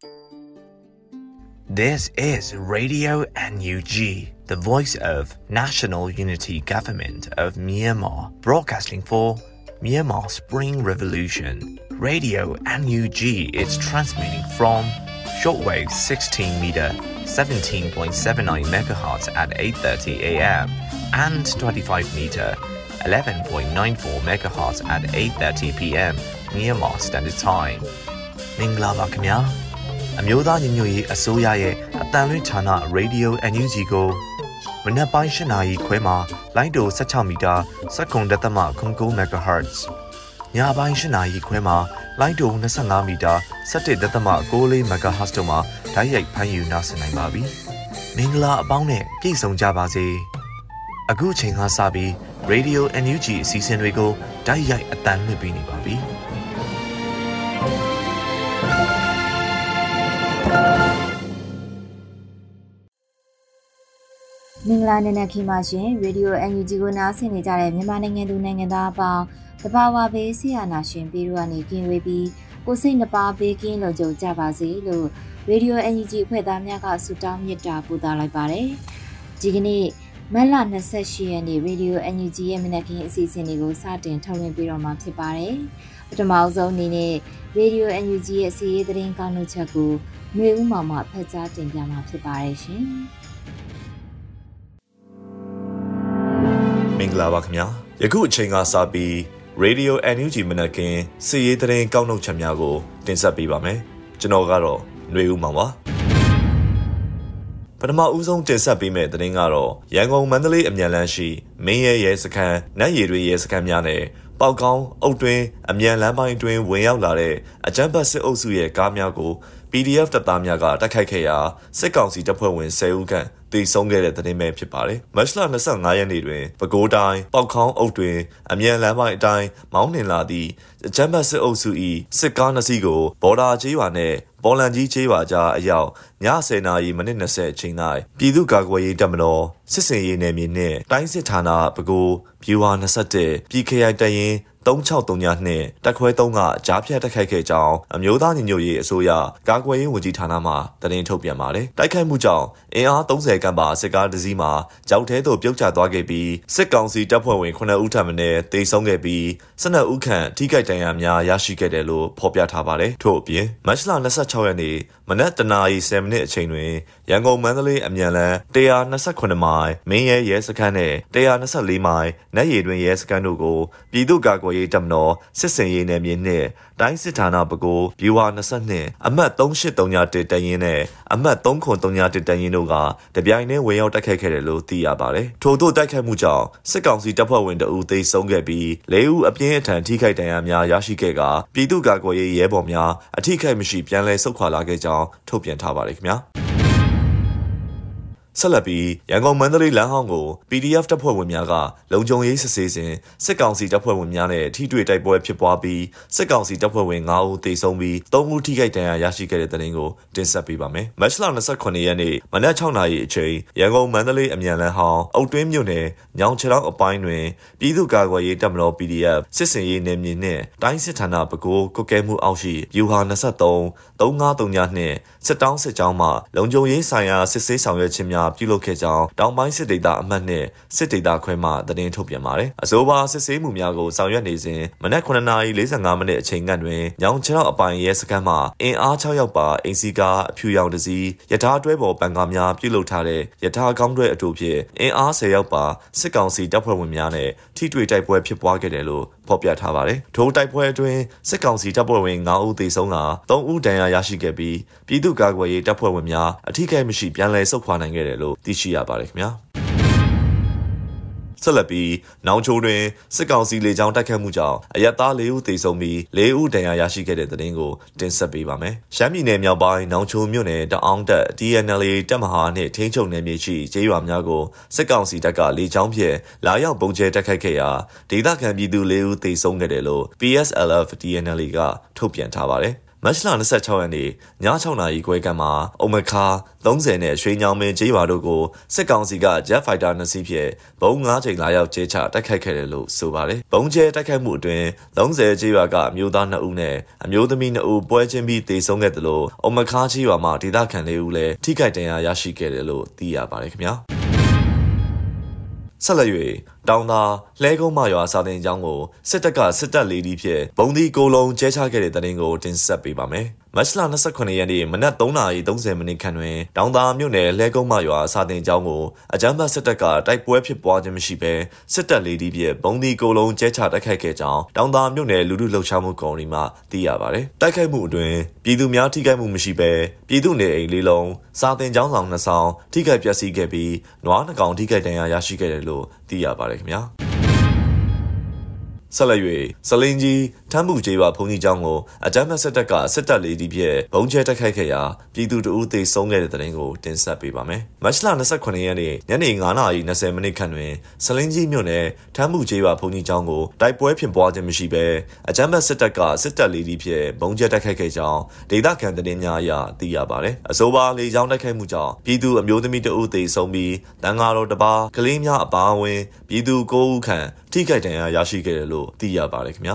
This is Radio NUG, the voice of National Unity Government of Myanmar, broadcasting for Myanmar Spring Revolution. Radio NUG is transmitting from shortwave 16 meter, 17.79 MHz at 8:30 a.m. and 25 meter, 11.94 MHz at 8:30 p.m. Myanmar Standard Time. မင်္ဂလာပါခင်ဗျာအမျိုးသားညီညွတ်ရေးအစိုးရရဲ့အတန်လွင့်ဌာန Radio NUG ကိုမနက်ပိုင်း8 နာရီခွဲမှာလိုင်းတို16မီတာ7.9 MHz ညပိုင်း8 နာရီခွဲမှာလိုင်းတို25မီတာ17.6 MHz တို့မှာဓာတ်ရိုက်ဖမ်းယူနိုင်နိုင်ပါပြီမင်္ဂလာအပေါင်းနဲ့ပြည့်စုံကြပါစေအခုချိန်ကစပြီး Radio NUG အစီအစဉ်တွေကိုဓာတ်ရိုက်အတန်လွှင့်ပေးနေပါပြီမင်္ဂလာနံနက်ခင်းပါရှင်ရေဒီယို NUG ကိုနားဆင်နေကြတဲ့မြန်မာနိုင်ငံသူနိုင်ငံသားအပေါင်းတဘာဝဘေးဆရာနာရှင်ပြည်သူကနေကင်းဝေးပြီးကိုစိတ်နှပါဘေးကင်းလုံခြုံကြပါစေလို့ရေဒီယို NUG အဖွဲ့သားများကဆုတောင်းမေတ္တာပို့သလိုက်ပါတယ်ဒီကနေ့မတ်လ28ရက်နေ့ရေဒီယို NUG ရဲ့မနက်ခင်းအစီအစဉ်တွေကိုစတင်ထုတ်လွှင့်ပေးတော့မှာဖြစ်ပါတယ်ပထမဆုံးအနေနဲ့ရေဒီယို NUG ရဲ့စီးရေးသတင်းကောင်းနှုတ်ချက်ကိုမျိုးဦးမောင်မှဖတ်ကြားတင်ပြမှာဖြစ်ပါတယ်ရှင်မင်္ဂလာပါခင်ဗျာယခုအချိန်ကစပြီး Radio NUG မနက်ခင်းစီးရေးသတင်းကောက်နှုတ်ချက်များကိုတင်ဆက်ပေးပါမယ်ကျွန်တော်ကတော့ຫນွေဦးမောင်ပါပထမဦးဆုံးတင်ဆက်ပေးမယ့်သတင်းကတော့ရန်ကုန်မန္တလေးအမြန်လမ်းရှိမင်းရဲစခန်းနတ်ရည်တွေရဲစခန်းများနဲ့ပေါက်ကောင်းအုတ်တွင်းအမြန်လမ်းပိုင်းတွင်ဝင်ရောက်လာတဲ့အကြမ်းဖက်စစ်အုပ်စုရဲ့ကားများကို PDF တပ်သားများကတိုက်ခိုက်ခဲ့ရာစစ်ကောင်စီတပ်ဖွဲ့ဝင်10ဦးခန့်တေဆုံးခဲ့တဲ့သတင်းပဲဖြစ်ပါတယ်။မတ်လ25ရက်နေ့တွင်ပဲခူးတိုင်းပေါက်ခေါင်းအုပ်တွင်အမြန်လမ်းပိုင်းအတိုင်းမောင်းနှင်လာသည့်အကြမ်းဖက်စစ်အုပ်စု၏စစ်ကား2စီးကိုဘော်ဒါကျေးရွာနှင့်ပေါ်လန်ကြီးကျေးရွာကြားအရောက်ည10:20မိနစ်20အချိန်၌ပြည်သူ့ကာကွယ်ရေးတပ်မတော်စစ်စင်ရေးနယ်မြေနှင့်တိုင်းစစ်ဌာနပဲခူးဗျူဟာ21ပြည်ခရိုင်တရင်3632နှင့်တက်ခွဲ3ကကြားဖြတ်တိုက်ခိုက်ခဲ့ကြောင်းအမျိုးသားညီညွတ်ရေးအစိုးရကာကွယ်ရေးဝန်ကြီးဌာနမှသတင်းထုတ်ပြန်ပါတယ်။တိုက်ခိုက်မှုကြောင့်အင်အား30ခန့်ပါစစ်ကားတစ်စီးမှာကြောက်ထဲသို့ပြုတ်ကျသွားခဲ့ပြီးစစ်ကောင်စီတပ်ဖွဲ့ဝင်9ဦးထပ်မံတေဆုံးခဲ့ပြီး12ဦးခန့်ထိခိုက်ဒဏ်ရာများရရှိခဲ့တယ်လို့ဖော်ပြထားပါတယ်။ထို့အပြင်မတ်လ26ရက်နေ့မနက်တနာရီ10မိနစ်အချိန်တွင်ရန်ကုန်မန္တလေးအမြန်လမ်း128မိုင်မင်းရဲစခန်းနဲ့124မိုင်နတ်ရည်တွင်ရဲစခန်းတို့ကိုပြည်သူ့ကာကွယ်ရေးတပ်မတော်စစ်စင်ရေးနယ်မြေနှင့်တိုင်းစစ်ဌာနပဲခူးဗျူဟာ22အမှတ်3831တရင်နဲ့အမှတ်3931တရင်တို့ကတပြိုင်တည်းဝင်ရောက်တိုက်ခိုက်ခဲ့တယ်လို့သိရပါတယ်။ထို့သို့တိုက်ခိုက်မှုကြောင့်စစ်ကောင်စီတပ်ဖွဲ့ဝင်2ဦးသေဆုံးခဲ့ပြီး4ဦးအပြင်းအထန်ထိခိုက်ဒဏ်ရာများရရှိခဲ့ကပြည်သူ့ကာကွယ်ရေးရဲဘော်များအထိခိုက်မရှိပြန်လည်ဆုတ်ခွာလာခဲ့ကြောင်းထုတ်ပြန်ထားပါတယ်ခင်ဗျာ။ဆက်လက်ပြီးရန်ကုန်မန္တလေးလမ်းဟောင်းကို PDF တပ်ဖွဲ့ဝင်များကလုံခြုံရေးစစ်ဆေးစဉ်စစ်ကောင်စီတပ်ဖွဲ့ဝင်များနဲ့ထိတွေ့တိုက်ပွဲဖြစ်ပွားပြီးစစ်ကောင်စီတပ်ဖွဲ့ဝင်9ဦးသေဆုံးပြီး3ဦးထိခိုက်ဒဏ်ရာရရှိခဲ့တဲ့တဲ့တင်ကိုတင်ဆက်ပေးပါမယ်။မတ်လ29ရက်နေ့မနက်6နာရီအချိန်ရန်ကုန်မန္တလေးအမြန်လမ်းဟောင်းအုတ်တွင်းမြို့နယ်ညောင်ချောင်းအပိုင်းတွင်ပြည်သူ့ကာကွယ်ရေးတပ်မတော် PDF စစ်စင်ရေးနယ်မြေနှင့်တိုင်းစစ်ဌာနပဲခူးကွပ်ကဲမှုအောက်ရှိဗျူဟာ23 3539နှင့်စစ်တောင်းစစ်ကြောင်းမှလုံခြုံရေးဆိုင်ရာစစ်ဆေးဆောင်ရွက်ခြင်းများပြုလုပ်ခဲ့ကြောင်းတောင်ပိုင်းစစ်ဒေသအမှတ်နဲ့စစ်ဒေသခွဲမှသတင်းထုတ်ပြန်ပါတယ်။အဆိုပါစစ်ဆေးမှုများကိုဆောင်ရွက်နေစဉ်မနက်9:45မိနစ်အချိန်ခန့်တွင်ညောင်ချောင်းအပိုင်ရဲစခန်းမှအင်အား6ယောက်ပါအင်စီကားအဖြူရောင်တစ်စီးရထားတွဲပေါ်ပန်ကားများပြုလုပ်ထားတဲ့ရထားကောင်းတွဲအတူဖြင့်အင်အား10ယောက်ပါစစ်ကောင်စီတပ်ဖွဲ့ဝင်များနဲ့ထိတွေ့တိုက်ပွဲဖြစ်ပွားခဲ့တယ်လို့ဖော်ပြထားပါတယ်။ထိုတိုက်ပွဲအတွင်းစစ်ကောင်စီတပ်ဖွဲ့ဝင်9ဦးသေဆုံးက3ဦးဒဏ်ရာရရှိခဲ့ပြီးပြည်သူ့ကာကွယ်ရေးတပ်ဖွဲ့ဝင်များအထိကိမရှိပြန်လည်ဆုတ်ခွာနိုင်ခဲ့တယ်လို့သိရှိရပါတယ်ခင်ဗျာ။ဆက်လက်ပြီးနောင်ချိုတွင်စစ်ကောင်စီလေကြောင်းတိုက်ခတ်မှုကြောင့်အရပ်သား4ဦးသေဆုံးပြီး4ဦးဒဏ်ရာရရှိခဲ့တဲ့သတင်းကိုတင်ဆက်ပေးပါမယ်။ရှမ်းပြည်နယ်မြောက်ပိုင်းနောင်ချိုမြို့နယ်တအောင်းတပ် TNLA တပ်မဟာနှင့်ထိန်းချုပ်နယ်မြေရှိကျေးရွာများကိုစစ်ကောင်စီတပ်ကလေကြောင်းဖြင့်လာရောက်ပုံကျဲတိုက်ခိုက်ခဲ့ရာဒေသခံပြည်သူ4ဦးသေဆုံးခဲ့တယ်လို့ PSLF TNLA ကထုတ်ပြန်ထားပါတယ်။မတ်လ26ရက်နေ့ည6နာရီခွဲကမှာအုံမခါ30နဲ့ရွှေညောင်မင်းကျေးရွာတို့ကိုစစ်ကောင်စီက Jet Fighter 2 စီးဖြင့်ဘုံ9ချိန်လာရောက်ကျဲချတိုက်ခိုက်ခဲ့တယ်လို့ဆိုပါတယ်။ဘုံကျဲတိုက်ခိုက်မှုအတွင်း30ကျေးရွာကအမျိုးသား2ဦးနဲ့အမျိုးသမီး2ဦးပွဲချင်းပြီးတေဆုံးခဲ့တယ်လို့အုံမခါကျေးရွာမှာဒေသခံ4ဦးလည်းထိခိုက်ဒဏ်ရာရရှိခဲ့တယ်လို့သိရပါတယ်ခင်ဗျာ။ဆက်လက်၍တောင်သာလှဲကုန်းမရွာစာတင်ကျောင်းကိုစစ်တပ်လေဒီဖြင့်ဘုံဒီကိုလုံးကျဲချခဲ့တဲ့တဲ့တင်ကိုတင်ဆက်ပေးပါမယ်။မတ်လ29ရက်နေ့မနက်3:30မိနစ်ခန့်တွင်တောင်သာမြို့နယ်လှဲကုန်းမရွာစာတင်ကျောင်းကိုအကြမ်းဖက်စစ်တပ်ကတိုက်ပွဲဖြစ်ပွားခြင်းမရှိဘဲစစ်တပ်လေဒီဖြင့်ဘုံဒီကိုလုံးကျဲချတိုက်ခိုက်ခဲ့ကြောင်းတောင်သာမြို့နယ်လူထုလှုပ်ရှားမှုကော်မတီမှသိရပါတယ်။တိုက်ခိုက်မှုအတွင်းပြည်သူများထိခိုက်မှုမရှိဘဲပြည်သူနေအိမ်၄လုံးစာတင်ကျောင်းဆောင်2ဆောင်ထိခိုက်ပျက်စီးခဲ့ပြီးနွား2ကောင်ထိခိုက်ဒဏ်ရာရရှိခဲ့တယ်လို့သိရပါတယ်ခင်ဗျာ။ဆက်လက်၍စလင်းကြီးထမ်းမှုကျေးရွာဘုံကြီးကျောင်းကိုအကြမ်းဖက်စစ်တပ်ကစစ်တပ်လေဒီဖြင့်ဘုံကျဲတိုက်ခိုက်ခဲ့ရာပြည်သူတို့သေဆုံးခဲ့တဲ့တဲ့တင်ကိုတင်ဆက်ပေးပါမယ်။မတ်လ29ရက်နေ့ညနေ9:20မိနစ်ခန့်တွင်စလင်းကြီးမြို့နယ်ထမ်းမှုကျေးရွာဘုံကြီးကျောင်းကိုတိုက်ပွဲဖြစ်ပွားခြင်းမရှိဘဲအကြမ်းဖက်စစ်တပ်ကစစ်တပ်လေဒီဖြင့်ဘုံကျဲတိုက်ခိုက်ခဲ့ကြောင်းဒေသခံသတင်းများအရသိရပါတယ်။အဆိုပါလေကြောင်းတိုက်ခိုက်မှုကြောင့်ပြည်သူအမျိုးသမီး2ဦးသေဆုံးပြီးတန်ဃာတော်1ပါးကလေးများအပါအဝင်ပြည်သူ9ဦးခန့်ထိခိုက်ဒဏ်ရာရရှိခဲ့တယ်လို့သိရပါတယ်ခင်ဗျာ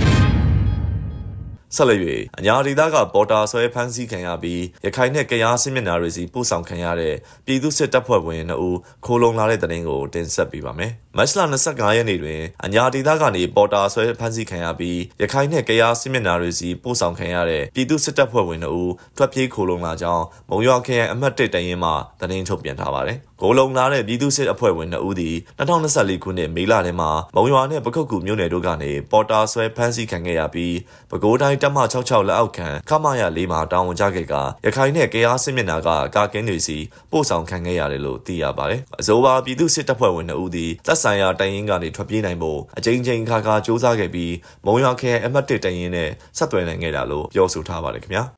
ဆက်လက်၍အညာဒေသကပေါ်တာဆွဲဖမ်းဆီးခံရပြီးရခိုင်နဲ့ကယားစစ်မျက်နှာတွေစီပို့ဆောင်ခံရတဲ့ပြည်သူစစ်တပ်ဖွဲ့ဝင်2ဦးခိုးလုံလာတဲ့တဲ့တင်ကိုတင်ဆက်ပေးပါမယ်။မတ်လ25ရက်နေ့တွင်အညာဒေသကနေပေါ်တာဆွဲဖမ်းဆီးခံရပြီးရခိုင်နဲ့ကယားစစ်မျက်နှာတွေစီပို့ဆောင်ခံရတဲ့ပြည်သူစစ်တပ်ဖွဲ့ဝင်2ဦးထွက်ပြေးခိုးလုံလာကြောင်းမုံရွာခရိုင်အမှတ်1တရင်မှသတင်းထုတ်ပြန်ထားပါတယ်။ခိုးလုံလာတဲ့ပြည်သူစစ်အဖွဲ့ဝင်2ဦးသည်2024ခုနှစ်မေလထဲမှာမုံရွာနဲ့ပခုက္ကူမြို့နယ်တို့ကနေပေါ်တာဆွဲဖမ်းဆီးခံခဲ့ရပြီးပဲခူးတိုင်းတပ်မ66လက်အောက်ခံခမရ4မှာတာဝန်ကျခဲ့ကရခိုင်နဲ့ကယားစစ်မျက်နှာကကာကင်းတွေစီပို့ဆောင်ခံခဲ့ရတယ်လို့သိရပါတယ်။အဆိုပါပြည်သူစစ်တပ်ဖွဲ့ဝင်2ဦးသည်သက်ဆိုင်ရာတိုင်းရင်းကနေထွက်ပြေးနိုင်ဖို့အကြိမ်ကြိမ်ခါစ조사ခဲ့ပြီးမုံရွာခရိုင်အမှတ်1တိုင်းရင်းနဲ့ဆက်သွယ်နိုင်ခဲ့တာလို့ပြောဆိုထားပါတယ်ခင်ဗျာ။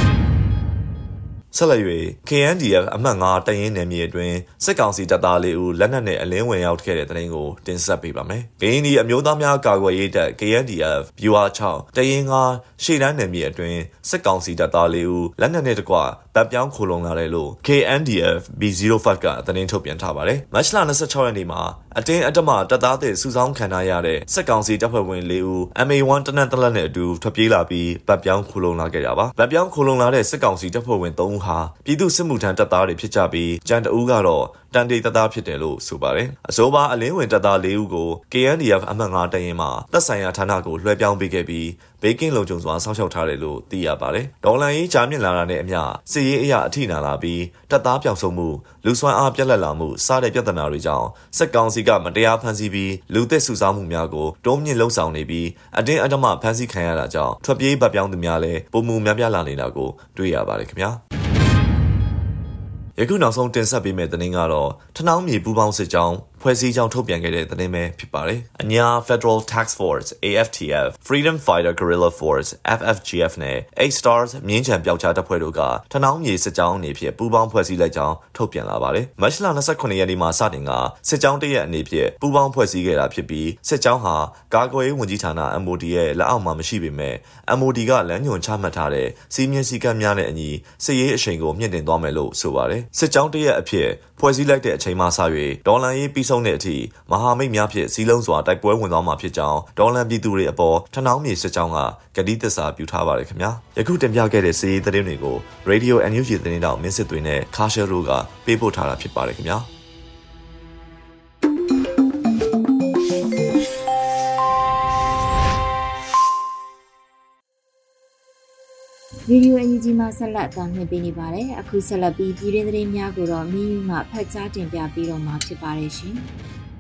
ဆက်လက်၍ KNDF အမှတ်9တရင်နယ်မြေအတွင်းစစ်ကောင်စီတပ်သား4ဦးလက်နက်နဲ့အလင်းဝင်ရောက်ခဲ့တဲ့တဲ့တင်ကိုတင်ဆက်ပေးပါမယ်။ KND အမျိုးသားများကာကွယ်ရေးတပ် KNDF ဗျူဟာ6တရင်9ရှေ့တန်းနယ်မြေအတွင်းစစ်ကောင်စီတပ်သား4ဦးလက်နက်နဲ့တကွတပ်ပြောင်းခိုလုံလာတယ်လို့ KNDF B05 ကသတင်းထုတ်ပြန်ထားပါတယ်။မတ်လ26ရက်နေ့မှာအတင်းအဓမ္မတပ်သားတွေစုဆောင်းခံထားရတဲ့စစ်ကောင်စီတပ်ဖွဲ့ဝင်4ဦး MA1 တနက်တလက်နဲ့အတူထွက်ပြေးလာပြီးတပ်ပြောင်းခိုလုံလာခဲ့တာပါ။တပ်ပြောင်းခိုလုံလာတဲ့စစ်ကောင်စီတပ်ဖွဲ့ဝင်3ဦးဟာပြည်သူစစ်မှုထမ်းတပ်သားတွေဖြစ်ကြပြီးကြံတအူးကတော့တန်တေတပ်သားဖြစ်တယ်လို့ဆိုပါတယ်။အဆိုပါအလင်းဝင်တပ်သား4ဦးကို KNDF အမှတ်9တရင်မှာတပ်ဆိုင်ရာဌာနကိုလွှဲပြောင်းပေးခဲ့ပြီးဘေးကင်းလုံခြုံစွာစောင့်ရှောက်ထားတယ်လို့သိရပါတယ်။ဒေါ်လာရေးကြားမြင့်လာတာနဲ့အမျှစစ်ရေးအရာအထိနာလာပြီးတပ်သားပြောင်းဆုံးမှုလူစွမ်းအားပြက်လက်လာမှုစတဲ့ပြဿနာတွေကြောင့်စစ်ကောင်စီကမတရားဖမ်းဆီးပြီးလူသစ်စုဆောင်းမှုများကိုတိုးမြင့်လှုံ့ဆော်နေပြီးအတင်းအဓမ္မဖမ်းဆီးခံရတာကြောင့်ထွက်ပြေးပတ်ပြောင်းသူများလည်းပုံမှုများပြားလာနေတာကိုတွေ့ရပါတယ်ခင်ဗျာ။ယခုနောက်ဆုံးတင်ဆက်ပေးမယ့်သတင်းကတော့ထနောင်းမြေပူးပေါင်းစစ်ကြောင်းဖွဲ့စည်းကြောင်းထုတ်ပြန်ခဲ့တဲ့သတင်းပဲဖြစ်ပါတယ်။အညာ Federal Task Force AFTF Freedom Fighter Guerrilla Force FFGF နဲ့ 8 Stars မြင်းချံပျောက်ကြားတပ်ဖွဲ့တို့ကထနောင်းမြေစစ်ကြောင်းအနေဖြင့်ပူးပေါင်းဖွဲ့စည်းလိုက်ကြောင်းထုတ်ပြန်လာပါတယ်။မတ်လ29ရက်နေ့မှာစတင်ကစစ်ကြောင်းတရက်အနေဖြင့်ပူးပေါင်းဖွဲ့စည်းခဲ့တာဖြစ်ပြီးစစ်ကြောင်းဟာကာကွယ်ရေးဝန်ကြီးဌာန MOD ရဲ့လက်အောက်မှာမရှိပေမဲ့ MOD ကလမ်းညွှန်ချမှတ်ထားတဲ့စီးမြင့်စည်းကမ်းများနဲ့အညီစစ်ရေးအရှိန်ကိုမြင့်တင်သွားမယ်လို့ဆိုပါတယ်။စစ်ကြောင်းတရက်အဖြစ်ဖွဲ့စည်းလိုက်တဲ့အချိန်မှစ၍ဒေါ်လာရေးပြီးဆုံးတဲ့အထိမဟာမိတ်များဖြင့်စီးလုံးစွာတိုက်ပွဲဝင်သွားမှာဖြစ်ကြောင်းဒေါ်လာပြည်သူတွေအပေါ်ထနောင်းမြေစစ်ကြောင်းကဂတိသစ္စာပြုထားပါတယ်ခင်ဗျာယခုတင်ပြခဲ့တဲ့စီးရီးသတင်းတွေကို Radio NUG သတင်းတောက်မင်းစစ်သွေးနဲ့ခါရှယ်ရိုကပေးပို့ထားတာဖြစ်ပါတယ်ခင်ဗျာဗီဒီယိုအန်ယူဂျီမှာဆက်လက်တင်ပြနေပါတယ်။အခုဆက်လက်ပြီးပြည်တွင်းသတင်းများကိုတော့မင်းယူမှဖတ်ကြားတင်ပြပေးတော့မှာဖြစ်ပါတယ်ရှင်။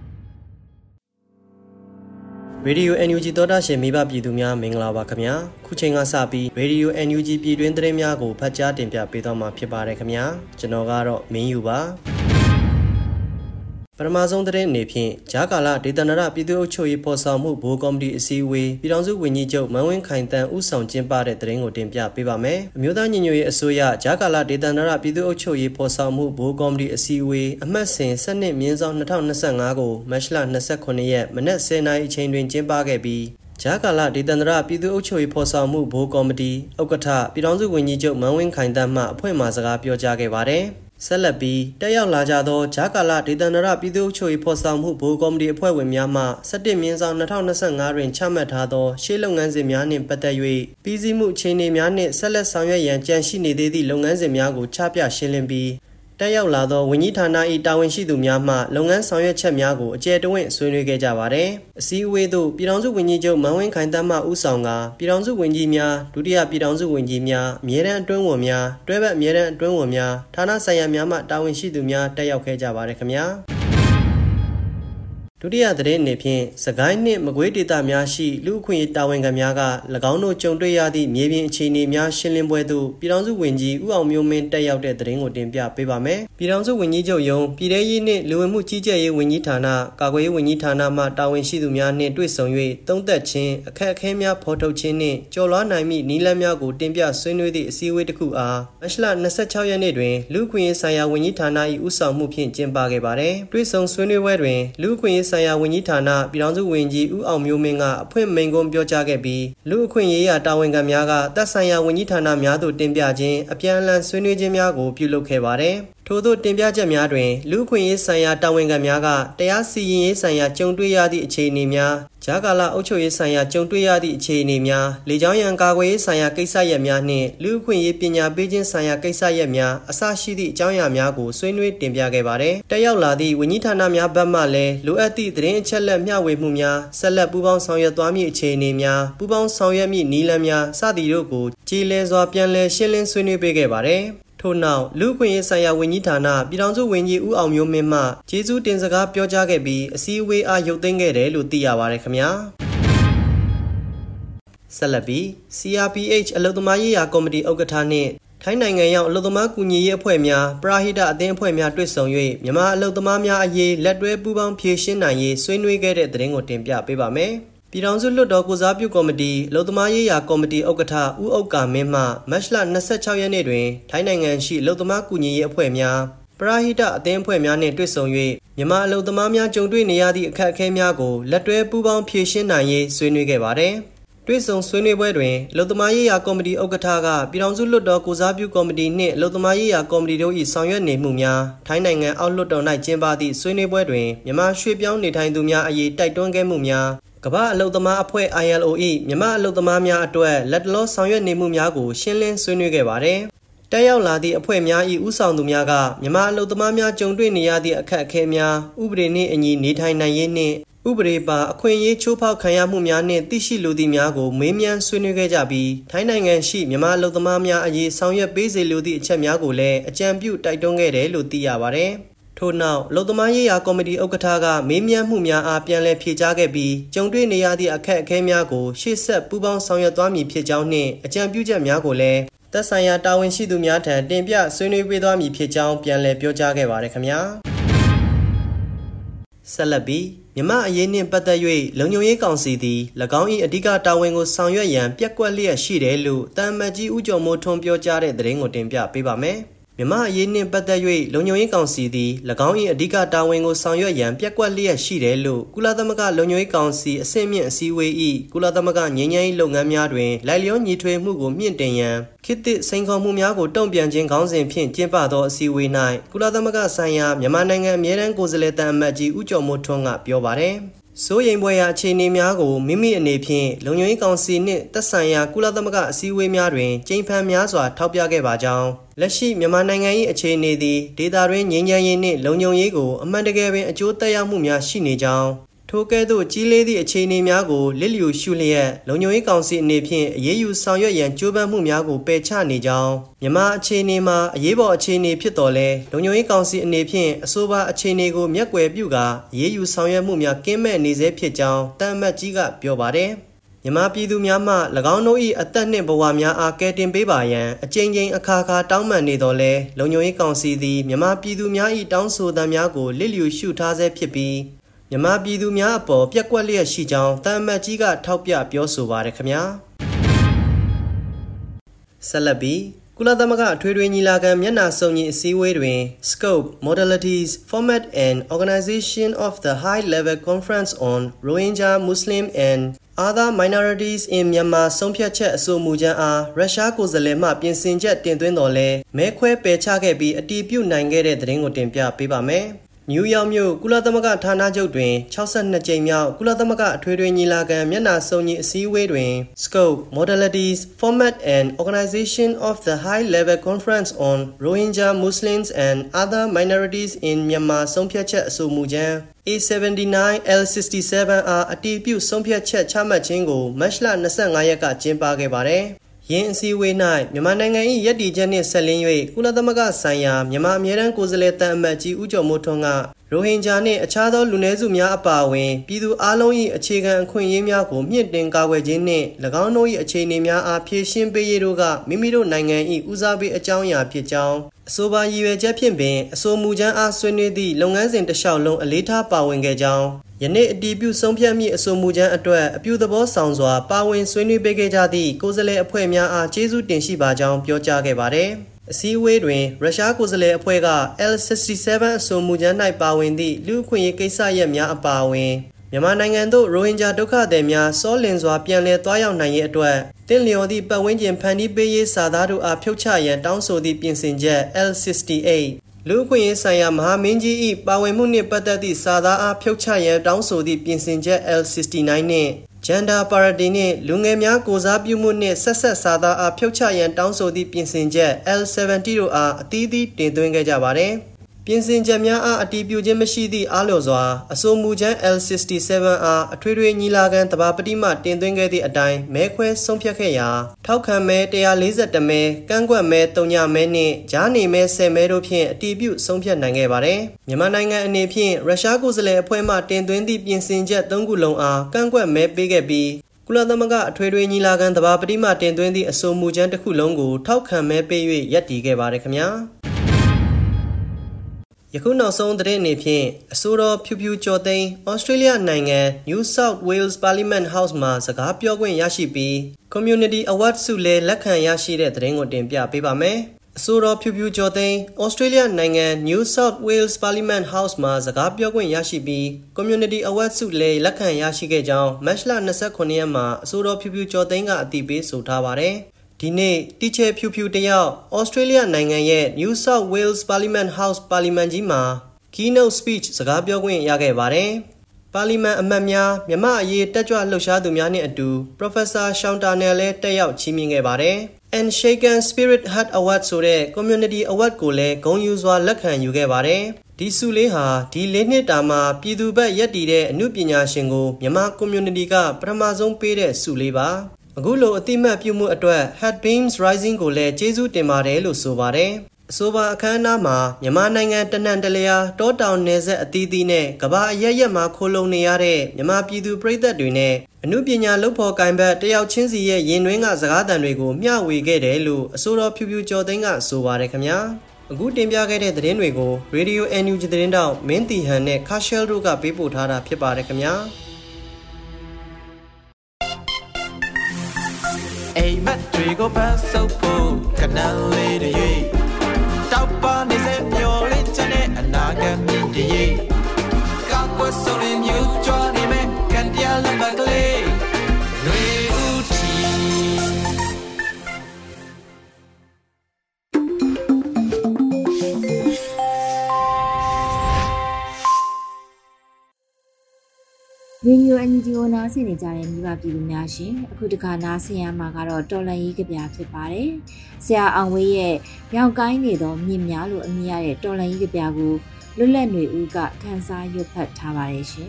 Radio NUG သောတာရှင်မိဘပြည်သူများမင်္ဂလာပါခင်ဗျာ။ခုချိန်ကစပြီး Radio NUG ပြည်တွင်းသတင်းများကိုဖတ်ကြားတင်ပြပေးတော့မှာဖြစ်ပါတယ်ခင်ဗျာ။ကျွန်တော်ကတော့မင်းယူပါ။ပထမဆုံးသတင်းအနေဖြင့်ဂျာကာလာဒေသနာရပြည်သူ့အုပ်ချုပ်ရေးဖော်ဆောင်မှုဘိုးကော်မတီအစည်းအဝေးပြည်ထောင်စုဝန်ကြီးချုပ်မန်းဝင်းခိုင်တန်းဦးဆောင်ကျင်းပတဲ့သတင်းကိုတင်ပြပေးပါမယ်။အမျိုးသားညီညွတ်ရေးအစိုးရဂျာကာလာဒေသနာရပြည်သူ့အုပ်ချုပ်ရေးဖော်ဆောင်မှုဘိုးကော်မတီအစည်းအဝေးအမှတ်စဉ်12/2025ကိုမတ်လ29ရက်မနက်10:00နာရီအချိန်တွင်ကျင်းပခဲ့ပြီးဂျာကာလာဒေသန္တရပြည်သူ့အုပ်ချုပ်ရေးဖော်ဆောင်မှုဘိုးကော်မတီဥက္ကဋ္ဌပြည်ထောင်စုဝန်ကြီးချုပ်မန်းဝင်းခိုင်တန်းမှအဖွဲ့မှစကားပြောကြားခဲ့ပါတယ်ဆက်လက်ပြီးတက်ရောက်လာကြသောဂျာကာလာဒေသန္တရပြည်သူ့အုပ်ချုပ်ရေးဖော်ဆောင်မှုဘိုးကော်မတီအဖွဲ့ဝင်များမှ17/2025တွင်ချမှတ်ထားသောရှေ့လုပ်ငန်းစဉ်များနှင့်ပတ်သက်၍ပြည်စည်းမှုအခြေအနေများနှင့်ဆက်လက်ဆောင်ရွက်ရန်ကြံရှိနေသေးသည့်လုပ်ငန်းစဉ်များကိုချပြရှင်းလင်းပြီးတက်ရောက်လာသောဝန်ကြီးဌာန၏တာဝန်ရှိသူများမှလုပ်ငန်းဆောင်ရွက်ချက်များကိုအကျယ်တဝင့်ဆွေးနွေးခဲ့ကြပါသည်။အစည်းအဝေးသို့ပြည်ထောင်စုဝန်ကြီးချုပ်မန်းဝင်းခိုင်တန်းမှဦးဆောင်ကပြည်ထောင်စုဝန်ကြီးများဒုတိယပြည်ထောင်စုဝန်ကြီးများအမြဲတမ်းအတွင်းဝန်များတွဲဘက်အမြဲတမ်းအတွင်းဝန်များဌာနဆိုင်ရာများမှတာဝန်ရှိသူများတက်ရောက်ခဲ့ကြပါသည်ခင်ဗျာ။ဒုတိယသတင်းအနေဖြင့်စကိုင်းနှင့်မကွေးဒေသများရှိလူအခွင့်အရေးတာဝန်ခံများက၎င်းတို့ကြုံတွေ့ရသည့်မြေပြင်အခြေအနေများရှင်းလင်းပွဲသို့ပြည်ထောင်စုဝန်ကြီးဦးအောင်မျိုးမင်းတက်ရောက်တဲ့သတင်းကိုတင်ပြပေးပါမယ်။ပြည်ထောင်စုဝန်ကြီးချုပ်ရုံးပြည်ထရေးနှင့်လူဝင်မှုကြီးကြပ်ရေးဝန်ကြီးဌာနကာကွယ်ရေးဝန်ကြီးဌာနမှတာဝန်ရှိသူများနှင့်တွေ့ဆုံ၍သုံးသပ်ခြင်းအခက်အခဲများဖော်ထုတ်ခြင်းနှင့်ကျော်လွှားနိုင်မည့်နည်းလမ်းများကိုတင်ပြဆွေးနွေးသည့်အစည်းအဝေးတစ်ခုအားမတ်လ26ရက်နေ့တွင်လူ့အခွင့်အရေးဆိုင်ရာဝန်ကြီးဌာန၏ဦးဆောင်မှုဖြင့်ကျင်းပခဲ့ပါသည်။တွေ့ဆုံဆွေးနွေးပွဲတွင်လူ့အခွင့်အရေးဆိုင်ရာဝန်ကြီးဌာနပြည်ထောင်စုဝန်ကြီးဦးအောင်မျိုးမင်းကအဖွင့်မိန့်ခွန်းပြောကြားခဲ့ပြီးလူအခွင့်အရေးရာတာဝန်ခံများကသက်ဆိုင်ရာဝန်ကြီးဌာနများသို့တင်ပြခြင်းအပြန်အလှန်ဆွေးနွေးခြင်းများကိုပြုလုပ်ခဲ့ပါတယ်။ထို့သောတင်ပြချက်များတွင်လူအခွင့်အရေးဆိုင်ရာတာဝန်ခံများကတရားစီရင်ရေးဆိုင်ရာကြုံတွေ့ရသည့်အခြေအနေများဂျာကာလာအုပ်ချုပ်ရေးဆိုင်ရာကြုံတွေ့ရသည့်အခြေအနေများလေကြောင်းရန်ကာကွယ်ရေးဆိုင်ရာကိစ္စရပ်များနှင့်လူအခွင့်အရေးပညာပေးခြင်းဆိုင်ရာကိစ္စရပ်များအစရှိသည့်အကြောင်းအရာများကိုဆွေးနွေးတင်ပြခဲ့ပါသည်။တက်ရောက်လာသည့်ဝန်ကြီးဌာနများဘက်မှလည်းလိုအပ်သည့်သတင်းအချက်အလက်မျှဝေမှုများဆက်လက်ပူးပေါင်းဆောင်ရွက်သွားမည့်အခြေအနေများပူးပေါင်းဆောင်ရွက်မည့်နည်းလမ်းများစသည်တို့ကိုကြည်လည်စွာပြန်လည်ရှင်းလင်းဆွေးနွေးပေးခဲ့ပါသည်။ထို့နောက်လူ့အခွင့်အရေးဆိုင်ရာဝန်ကြီးဌာနပြည်ထောင်စုဝန်ကြီးဦးအောင်မျိုးမင်းမှကျေးဇူးတင်စကားပြောကြားခဲ့ပြီးအစည်းအဝေးအားရုပ်သိမ်းခဲ့တယ်လို့သိရပါတယ်ခင်ဗျာဆက်လက်ပြီး CRPH အလုပ်သမားရေးရာကော်မတီဥက္ကဋ္ဌနှင့်ထိုင်းနိုင်ငံရောက်အလုပ်သမားကူညီရေးအဖွဲ့များပရဟိတအသင်းအဖွဲ့များတွေ့ဆုံ၍မြန်မာအလုပ်သမားများအရေးလက်တွဲပူးပေါင်းဖြေရှင်းနိုင်ရေးဆွေးနွေးခဲ့တဲ့သတင်းကိုတင်ပြပေးပါမယ်ပြည်ထောင်စုလွှတ်တော်ကိုစားပြုကော်မတီအလုပ်သမားရေးရာကော်မတီဥက္ကဋ္ဌဦးဥက္ကာမင်းမှမတ်လ26ရက်နေ့တွင်ထိုင်းနိုင်ငံရှိအလုပ်သမားကူညီရေးအဖွဲ့များပရဟိတအသင်းအဖွဲ့များနှင့်တွေ့ဆုံ၍မြန်မာအလုပ်သမားများကြုံတွေ့နေရသည့်အခက်အခဲများကိုလက်တွဲပူးပေါင်းဖြေရှင်းနိုင်ရေးဆွေးနွေးခဲ့ပါသည်တွေ့ဆုံဆွေးနွေးပွဲတွင်အလုပ်သမားရေးရာကော်မတီဥက္ကဋ္ဌကပြည်ထောင်စုလွှတ်တော်ကိုစားပြုကော်မတီနှင့်အလုပ်သမားရေးရာကော်မတီတို့၏ဆောင်ရွက်နေမှုများထိုင်းနိုင်ငံအောက်လွှတ်တော်၌ကျင်းပသည့်ဆွေးနွေးပွဲတွင်မြန်မာရွှေ့ပြောင်းနေထိုင်သူများအရေးတိုက်တွန်းခဲ့မှုများကမ္ဘာအလုပ်သမားအဖွဲ့ ILO ၏မြန်မာအလုပ်သမားများအတွက်လက်တလောဆောင်ရွက်နေမှုများကိုရှင်းလင်းဆွေးနွေးခဲ့ပါသည်တက်ရောက်လာသည့်အဖွဲ့များ၏ဦးဆောင်သူများကမြန်မာအလုပ်သမားများကြုံတွေ့နေရသည့်အခက်အခဲများဥပဒေနှင့်အညီနေထိုင်နိုင်ရေးနှင့်ဥပဒေပါအခွင့်အရေးချိုးဖောက်ခံရမှုများနှင့်သိရှိလိုသည့်များကိုမေးမြန်းဆွေးနွေးခဲ့ကြပြီးထိုင်းနိုင်ငံရှိမြန်မာအလုပ်သမားများအရေးဆောင်ရွက်ပေးစေလိုသည့်အချက်များကိုလည်းအကြံပြုတိုက်တွန်းခဲ့တယ်လို့သိရပါသည်ထို့နောက်အလုပ်သမားရေးရာကော်မတီဥက္ကဋ္ဌကမေးမြန်းမှုများအားပြန်လည်ဖြေကြားခဲ့ပြီးကြုံတွေ့နေရသည့်အခက်အခဲများကိုရှေ့ဆက်ပူးပေါင်းဆောင်ရွက်သွားမည်ဖြစ်ကြောင်းနှင့်အကြံပြုချက်များကိုလည်းသက်ဆိုင်ရာတာဝန်ရှိသူများထံတင်ပြဆွေးနွေးပေးသွားမည်ဖြစ်ကြောင်းပြန်လည်ပြောကြားခဲ့ပါတယ်ခင်ဗျာဆက်လက်ပြီးမြန်မာအရေးနှင့်ပတ်သက်၍လုံခြုံရေးကောင်စီသည်၎င်း၏အဓိကတာဝန်ကိုဆောင်ရွက်ရန်ပြက်ကွက်လျက်ရှိတယ်လို့တမ္မတ်ကြီးဦးကျော်မိုးထွန်းပြောကြားတဲ့သတင်းကိုတင်ပြပေးပါမယ်မြန်မာအရေးနှင့်ပတ်သက်၍လုံခြုံရေးကောင်စီသည်၎င်း၏အဓိကတာဝန်ကိုဆောင်ရွက်ရန်ပြက်ကွက်လျက်ရှိတယ်လို့ကုလသမဂ္ဂလုံခြုံရေးကောင်စီအဆင့်မြင့်အစည်းအဝေး၏ကုလသမဂ္ဂငြိမ်းချမ်းရေးလုပ်ငန်းများတွင်လိုက်လျောညီထွေမှုကိုမြင့်တင်ရန်ခေတ်သစ်စိန်ခေါ်မှုများကိုတုံ့ပြန်ခြင်းခေါင်းစဉ်ဖြင့်ကျင်းပသောအစည်းအဝေး၌ကုလသမဂ္ဂဆိုင်ရာမြန်မာနိုင်ငံအမြဲတမ်းကိုယ်စားလှယ်တမ္မတ်ကြီးဦးကျော်မိုးထွန်းကပြောပါရယ်စိုးရိမ်ဖွယ်ရာအခြေအနေများကိုမိမိအနေဖြင့်လုံခြုံရေးကောင်စီနှင့်သက်ဆိုင်ရာကုလသမဂ္ဂအစည်းအဝေးများတွင်ကြိမ်ဖန်များစွာထောက်ပြခဲ့ပါကြောင်းလက်ရှိမြန်မာနိုင်ငံ၏အခြေအနေသည်ဒေသတွင်းငြိမ်းချမ်းရေးနှင့်လုံခြုံရေးကိုအမှန်တကယ်ပင်အကျိုးသက်ရောက်မှုများရှိနေကြောင်းထိုကဲ့သို့ကြီးလေးသည့်အခြေအနေများကိုလစ်လျူရှုလျက်လုံခြုံရေးကောင်စီအနေဖြင့်အရေးယူဆောင်ရွက်ရန်ကြိုးပမ်းမှုများကိုပယ်ချနေကြောင်းမြန်မာအခြေအနေမှာအရေးပေါ်အခြေအနေဖြစ်တော်လဲလုံခြုံရေးကောင်စီအနေဖြင့်အဆိုပါအခြေအနေကိုမျက်ကွယ်ပြုကာအရေးယူဆောင်ရွက်မှုများကင်းမဲ့နေစေဖြစ်ကြောင်းတမ္မတ်ကြီးကပြောပါတယ်မြန်မာပြည်သူများမှ၎င်းတို့၏အသက်နှင့်ဘဝများအားကယ်တင်ပေးပါရန်အကြိမ်ကြိမ်အခါခါတောင်းပန်နေတော်လဲလုံခြုံရေးကောင်စီသည်မြန်မာပြည်သူများ၏တောင်းဆိုသံများကိုလစ်လျူရှုထားဆဲဖြစ်ပြီးမြန်မာပြည်သူများအပေါ်ပြက်ကွက်လျက်ရှိကြောင်းတမ္မတ်ကြီးကထောက်ပြပြောဆိုပါရခင်ဗျာဆက်လက်ပြီးကုလသမဂ္ဂအထွေထွေညီလာခံမျက်နှာစုံညီအစည်းအဝေးတွင် Scope, Modalities, Format and Organization of the High-Level Conference on Rohingya Muslim and Other minorities in Myanmar ဆုံးဖြတ်ချက်အဆိုမူကြမ်းအားရုရှားကိုယ်စားလှယ်မှပြင်ဆင်ချက်တင်သွင်းတော်လဲမဲခွဲပယ်ချခဲ့ပြီးအတည်ပြုနိုင်ခဲ့တဲ့သတင်းကိုတင်ပြပေးပါမယ်။ နယူးယောက်မြို့ကုလသမဂ္ဂဌာနချုပ်တွင်62ကြိမ်မြောက်ကုလသမဂ္ဂအထွေထွေညီလာခံမျက်နှာစုံညီအစည်းအဝေးတွင် Scope, Modalities, Format and Organization of the High-Level Conference on Rohingya Muslims and Other Minorities in Myanmar ဆုံးဖြတ်ချက်အဆိုမူကြမ်း A79L67 အားအတည်ပြုဆုံးဖြတ်ချက်ချမှတ်ခြင်းကိုမတ်လ25ရက်ကကျင်းပခဲ့ပါတယ်။ယင်းအစည်းအဝေး၌မြန်မာနိုင်ငံ၏ရည်တည်ချက်နှင့်ဆက်လင်း၍ကုလသမဂ္ဂဆိုင်ရာမြန်မာအမြဲတမ်းကိုယ်စားလှယ်တန်အမတ်ကြီးဦးကျော်မိုးထွန်းကရိုဟင်ဂျာနှင့်အခြားသောလူနည်းစုများအပါအဝင်ပြည်သူအလုံး၏အခြေခံအခွင့်အရေးများကိုမြင့်တင်ကာကွယ်ခြင်းနှင့်၎င်းတို့၏အခြေအနေများအားဖြည့်ရှင်းပေးရေးတို့ကမိမိတို့နိုင်ငံ၏ဦးစားပေးအကြောင်းအရာဖြစ်ကြောင်းအဆိုပါရည်ရွယ်ချက်ဖြင့်ပင်အဆိုမူကြမ်းအားဆွေးနွေးသည့်လုပ်ငန်းစဉ်တစ်လျှောက်လုံးအလေးထားပါဝင်ခဲ့ကြောင်းယနေ့အတည်ပြုဆုံးဖြတ်မိအဆိုမူကြမ်းအတွက်အပြုသဘောဆောင်စွာပါဝင်ဆွေးနွေးပေးခဲ့ကြသည့်ကိုယ်စားလှယ်အဖွဲ့များအားကျေးဇူးတင်ရှိပါကြောင်းပြောကြားခဲ့ပါတယ်။အစည်းအဝေးတွင်ရုရှားကိုယ်စားလှယ်အဖွဲ့က L67 အဆိုမူကြမ်း၌ပါဝင်သည့်လူ့အခွင့်အရေးကိစ္စရပ်များအပါအဝင်မြန်မာနိုင်ငံသို့ရိုဟင်ဂျာဒုက္ခသည်များစောလင်စွာပြန်လည်သွားရောက်နိုင်ရေးအတွက်တင့်လျော်သည့်ပတ်ဝန်းကျင်ဖန်တီးပေးရေးစာသားတို့အားဖြုတ်ချရန်တောင်းဆိုသည့်ပြင်ဆင်ချက် L68 လူ့အခွင့်အရေးဆိုင်ရာမဟာမင်းကြီး၏ပါဝင်မှုနှင့်ပတ်သက်သည့်စာသားအားဖြုတ်ချရန်တောင်းဆိုသည့်ပြင်ဆင်ချက် L69 နှင့် Gender Parity နှင့်လူငယ်များကိုစားပြုမှုနှင့်ဆက်ဆက်စာသားအားဖြုတ်ချရန်တောင်းဆိုသည့်ပြင်ဆင်ချက် L70 တို့အားအသီးသီးတင်သွင်းခဲ့ကြပါသည်။ပြင်ဆင်ချက်များအားအတည်ပြုခြင်းမရှိသည့်အားလျော်စွာအဆိုမူကြမ်း L67 အားအထွေထွေညီလာခံသဘာပတိမှတင်သွင်းခဲ့သည့်အတိုင်းမဲခွဲဆုံးဖြတ်ခဲ့ရာထောက်ခံမဲ141မဲကန့်ကွက်မဲ3မဲနှင့်ကြားနေမဲ10မဲတို့ဖြင့်အတည်ပြုဆုံးဖြတ်နိုင်ခဲ့ပါသည်။မြန်မာနိုင်ငံအနေဖြင့်ရုရှားကိုယ်စားလှယ်အဖွဲ့မှတင်သွင်းသည့်ပြင်ဆင်ချက်3ခုလုံးအားကန့်ကွက်မဲပေးခဲ့ပြီးကုလသမဂ္ဂအထွေထွေညီလာခံသဘာပတိမှတင်သွင်းသည့်အဆိုမူကြမ်းတစ်ခုလုံးကိုထောက်ခံမဲပေး၍ရပ်တည်ခဲ့ပါတယ်ခင်ဗျာ။ယခုနောက်ဆုံးသတင်းအနေဖြင့်အဆိုတော်ဖြူဖြူကျော်သိန်းဩစတြေးလျနိုင်ငံ New South Wales Parliament House မှာစကားပြောခွင့်ရရှိပြီး Community Award ဆုလည်းလက်ခံရရှိတဲ့သတင်းကိုတင်ပြပေးပါမယ်။အဆိုတော်ဖြူဖြူကျော်သိန်းဩစတြေးလျနိုင်ငံ New South Wales Parliament House မှာစကားပြောခွင့်ရရှိပြီး Community Award ဆုလည်းလက်ခံရရှိခဲ့ကြောင်းမတ်လ29ရက်မှာအဆိုတော်ဖြူဖြူကျော်သိန်းကအတည်ပြုဆိုထားပါတယ်။ဒီနေ့တီချေဖြူဖြူတယောက်ဩစတြေးလျနိုင်ငံရဲ့ New South Wales Parliament House ပါလီမန်ကြီးမှာ Keynote Speech စကားပြောခွင့်ရခဲ့ပါတယ်။ပါလီမန်အမတ်များမြန်မာအရေးတက်ကြွလှုပ်ရှားသူများနဲ့အတူ Professor Sean Turnell လည်းတက်ရောက်ချီးမြှင့်ခဲ့ပါတယ်။ And Shaken Spirit Heart Award ဆိုတဲ့ Community Award ကိုလည်းဂုဏ်ယူစွာလက်ခံယူခဲ့ပါတယ်။ဒီဆုလေးဟာဒီ၄နှစ်တာမှာပြည်သူ့ဘက်ရပ်တည်တဲ့အမှုပညာရှင်ကိုမြန်မာ community ကပထမဆုံးပေးတဲ့ဆုလေးပါ။အခုလိုအတိမတ်ပြုမှုအတွက် Headbeams Rising ကိုလည်းကျေးဇူးတင်ပါတယ်လို့ဆိုပါတယ်။အဆိုပါအခမ်းအနားမှာမြန်မာနိုင်ငံတနံတလျာတောတောင်နယ်စပ်အသီးသီးနဲ့ကမ္ဘာအရပ်ရပ်မှာခိုလုံနေရတဲ့မြန်မာပြည်သူပရိသတ်တွေနဲ့အမှုပညာလုပ်ဖော်ကိုင်ဘက်တယောက်ချင်းစီရဲ့ရင်တွင်းကစကားသံတွေကိုမျှဝေခဲ့တယ်လို့အဆိုတော်ဖြူဖြူကျော်သိန်းကဆိုပါတယ်ခင်ဗျာ။အခုတင်ပြခဲ့တဲ့သတင်းတွေကို Radio NUG သတင်းတောက်မင်းတီဟန်နဲ့ Kashel တို့ကပေးပို့ထားတာဖြစ်ပါတယ်ခင်ဗျာ။ Hey, but we go past so cool, canal lady. Top on is a mule, it's an anagami. God was so in you, Johnny, can yell a bagly. Radio NUG ကိုနားဆင်နေကြတဲ့မိဘပြည်သူများရှင်အခုတခါနားဆင်ရမှာကတော့တော်လန်ရေးကြပြဖြစ်ပါတယ်။ဆရာအောင်ဝေးရဲ့ရောင်ကိုင်းနေသောမြင့်များလို့အမည်ရတဲ့တော်လန်ရေးကြပြကိုလွတ်လပ်နေဦးကခန်းစားရွတ်ဖတ်ထားပါတယ်ရှင်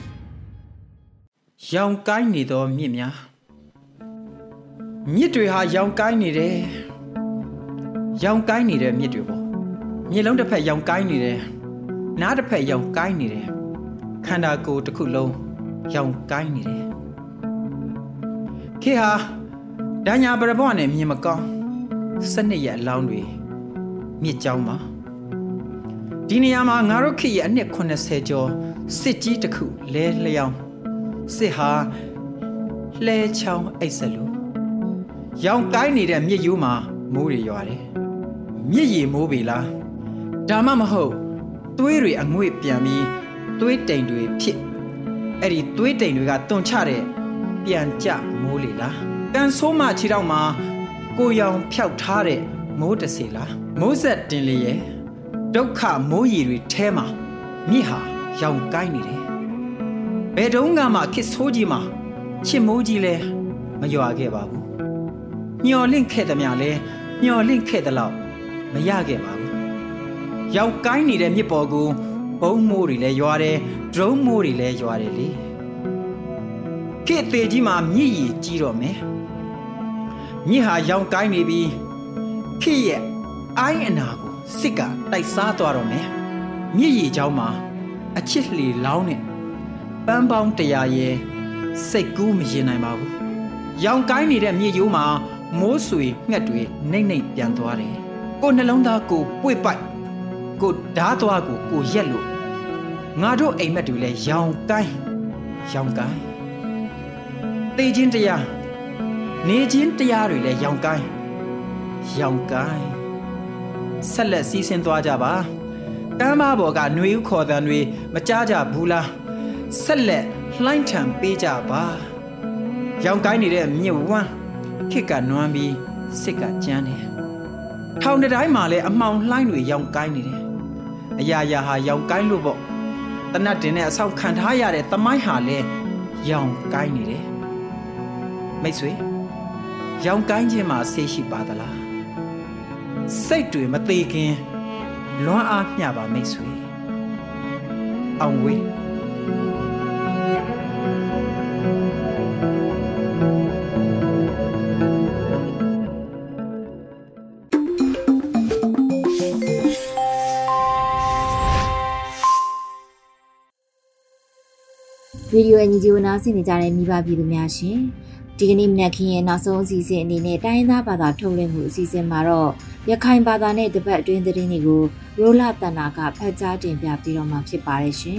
။ရောင်ကိုင်းနေသောမြင့်များမြစ်တွေဟာရောင်ကိုင်းနေတယ်။ရောင်ကိုင်းနေတဲ့မြစ်တွေပေါ့။မြစ်လုံးတစ်ဖက်ရောင်ကိုင်းနေတယ်။နားတစ်ဖက်ရောင်ကိုင်းနေတယ်။ခန္ဓာကိုယ်တစ်ခုလုံးရောင်ကိုင်းနေတယ်ခေဟာဒညာပရဘောနဲ့မြင်မကောင်း12ရက်အလောင်းတွေမြစ်ကြောင်းမှာဒီနေရာမှာငါတို့ခေရဲ့အနှစ်80ကျော်စစ်ကြီးတစ်ခုလဲလျောင်းစစ်ဟာလှဲချောင်းအိတ်ဆက်လို့ရောင်ကိုင်းနေတဲ့မြစ်ရိုးမှာမိုးတွေရွာတယ်မြစ်ရီမိုးပေလားဒါမှမဟုတ်သွေးတွေအငွေ့ပြန်ပြီးသွေးတိမ်တွေဖြစ်အဲ့ဒီသွေးတိမ်တွေကတွန်ချတဲ့ပြန်ကြမိုးလေလားကန်ဆိုးမခြေထောက်မှာကိုရောင်ဖြောက်ထားတဲ့မိုးတစီလားမိုးဆက်တင်လေရဲ့ဒုက္ခမိုးရီတွေထဲမှာမြစ်ဟာရောင်ကိုင်းနေတယ်ဘယ်တုန်းကမှခစ်ဆိုးကြီးမှာချစ်မိုးကြီးလဲမရွာခဲ့ပါဘူးညှော်လင့်ခဲ့သည်များလဲညှော်လင့်ခဲ့သလောက်မရခဲ့ပါဘူးရောင်ကိုင်းနေတဲ့မြစ်ပေါ်ကိုဘုံမိုးတွေလဲရွာတယ်ဒရုန်းမိုးတွေလဲရွာတယ်လေခေတ်သေးကြီးမှာမြစ်ရီကြီးတော့မယ်မြစ်ဟာရောင်ကိုင်းနေပြီးခေတ်ရဲ့အိုင်းအနာကိုစစ်ကတိုက်စားသွားတော့မယ်မြစ်ရီเจ้าမှာအချစ်လေလောင်းနဲ့ပန်းပေါင်း100ရဲ့စိတ်ကူးမရင်နိုင်ပါဘူးရောင်ကိုင်းနေတဲ့မြစ်ရိုးမှာမိုးဆွေငှက်တွေနှိမ့်နှိမ့်ပြန်သွားတယ်ကိုနှလုံးသားကိုပွေ့ပိုက်ကိုဓားသွားကိုရက်လို့ငါတို့အိမ်မက်တွေလဲရောင်ကိုင်းသေခြင်းတရားနေခြင်းတရားတွေလဲရောင်ကိုင်းဆက်လက်စီးဆင်းသွားကြပါကမ်းမဘော်ကຫນွေဥခေါ်တဲ့ຫນွေမကြားကြဘူးလားဆက်လက်လှိုင်းထံပေးကြပါရောင်ကိုင်းနေတဲ့မြစ်ဝမ်းခစ်ကနွမ်းပြီးစစ်ကကြမ်းတယ်ထောင်တိုင်းမှာလဲအမှောင်လှိုင်းတွေရောင်ကိုင်းနေတယ်အရာရာဟာရောင်ကိုင်းလို့ပေါ့တနတ်တင်နဲ့အဆောင်ခံထားရတဲ့သမိုင်းဟာလဲရောင်ကိုင်းနေတယ်မိတ်ဆွေရောင်ကိုင်းခြင်းမှာဆေးရှိပါသလားစိတ်တွေမသေးခင်လွမ်းအားမျှပါမိတ်ဆွေအောင်ဝေးဗီဒီယိုအညီကြီးကိုနားဆင်နေကြတဲ့မိဘပြည်သူများရှင်ဒီကနေ့မနက်ခင်းရဲ့နောက်ဆုံးအစီအစဉ်အနေနဲ့တိုင်းရင်းသားဘာသာထုတ်လွှင့်မှုအစီအစဉ်မှာတော့ရခိုင်ဘာသာနဲ့တပတ်အတွင်းသတင်းတွေကိုရိုလာတန်နာကဖတ်ကြားတင်ပြပြီးတော့မှဖြစ်ပါတယ်ရှင်